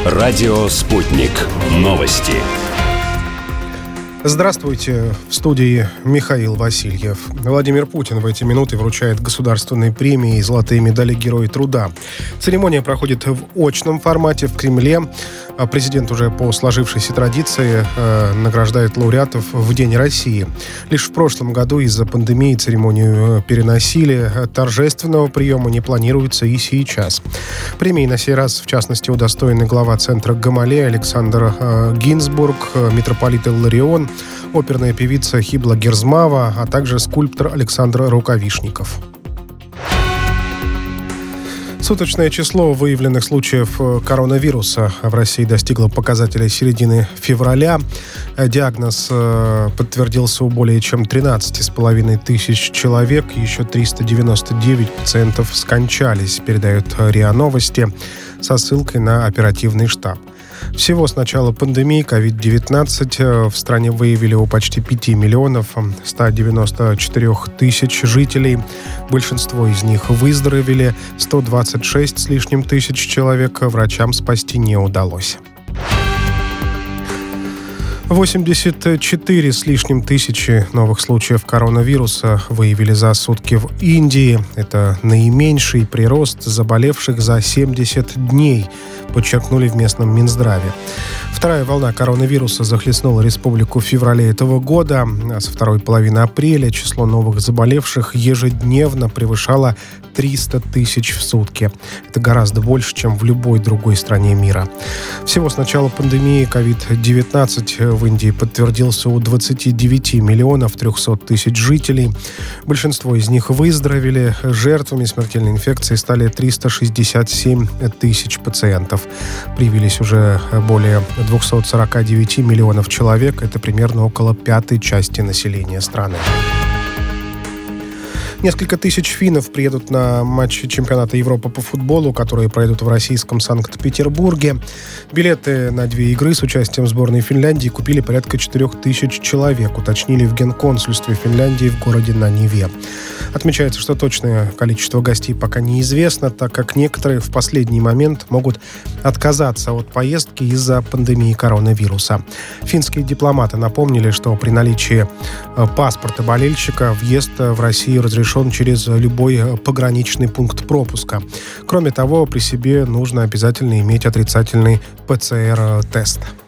Радио «Спутник». Новости. Здравствуйте. В студии Михаил Васильев. Владимир Путин в эти минуты вручает государственные премии и золотые медали Героя труда. Церемония проходит в очном формате в Кремле. Президент уже по сложившейся традиции награждает лауреатов в День России. Лишь в прошлом году из-за пандемии церемонию переносили. Торжественного приема не планируется и сейчас. Премии на сей раз, в частности, удостоены глава центра Гамалея Александр Гинзбург, митрополит Илларион, оперная певица Хибла Герзмава, а также скульптор Александр Рукавишников. Суточное число выявленных случаев коронавируса в России достигло показателя середины февраля. Диагноз подтвердился у более чем 13,5 тысяч человек. Еще 399 пациентов скончались, передает РИА Новости со ссылкой на оперативный штаб. Всего с начала пандемии COVID-19 в стране выявили у почти 5 миллионов 194 тысяч жителей. Большинство из них выздоровели. 126 с лишним тысяч человек врачам спасти не удалось. 84 с лишним тысячи новых случаев коронавируса выявили за сутки в Индии. Это наименьший прирост заболевших за 70 дней, подчеркнули в местном Минздраве. Вторая волна коронавируса захлестнула республику в феврале этого года, а со второй половины апреля число новых заболевших ежедневно превышало 300 тысяч в сутки. Это гораздо больше, чем в любой другой стране мира. Всего с начала пандемии COVID-19 в Индии подтвердился у 29 миллионов 300 тысяч жителей. Большинство из них выздоровели. Жертвами смертельной инфекции стали 367 тысяч пациентов. Привились уже более 249 миллионов человек. Это примерно около пятой части населения страны. Несколько тысяч финнов приедут на матчи чемпионата Европы по футболу, которые пройдут в российском Санкт-Петербурге. Билеты на 2 игры с участием сборной Финляндии купили порядка 4 тысяч человек, уточнили в Генконсульстве Финляндии в городе на Неве. Отмечается, что точное количество гостей пока неизвестно, так как некоторые в последний момент могут отказаться от поездки из-за пандемии коронавируса. Финские дипломаты напомнили, что при наличии паспорта болельщика въезд в Россию разрешен через любой пограничный пункт пропуска. Кроме того, при себе нужно обязательно иметь отрицательный ПЦР-тест.